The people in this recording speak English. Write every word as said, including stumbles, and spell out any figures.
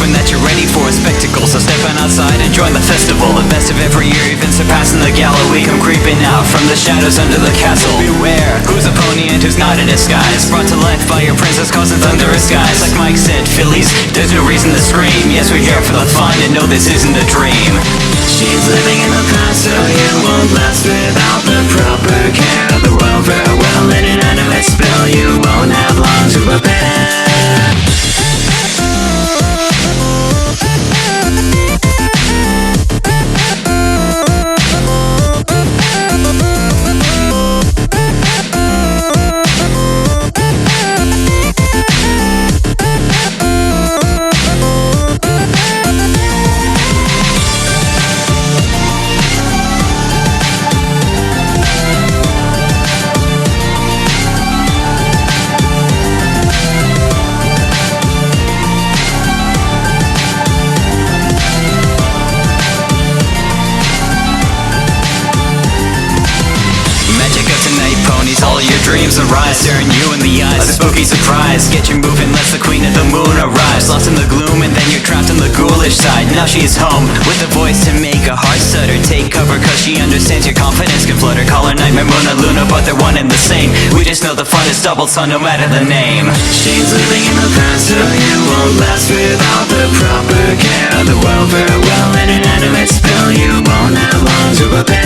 hoping that you're ready for a spectacle. So step on outside and join the festival. The best of every year, even surpassing the Galilee. Come creeping out from the shadows under the castle. Beware, who's a pony and who's not in disguise. Brought to life by your princess causing thunderous skies. Like Mike said, Phillies, there's no reason to scream. Yes, we're here for the fun and no, this isn't a dream. She's living in the past, so you won't last without the proper care of the royal farewell. In an animate spell, you won't have long to prepare. All your dreams arise, staring you in the eyes. A spooky surprise, get you moving lest the queen of the moon arrives. Lost in the gloom and then you're trapped on the ghoulish side. Now she is home, with a voice to make a heart stutter. Take cover cause she understands your confidence can flutter. Call her Nightmare Moon or Luna, but they're one and the same. We just know the fun is doubled, so no matter the name. She's living in the past, so you won't last without the proper care of the world farewell. In an animate spell, you won't have long to prepare.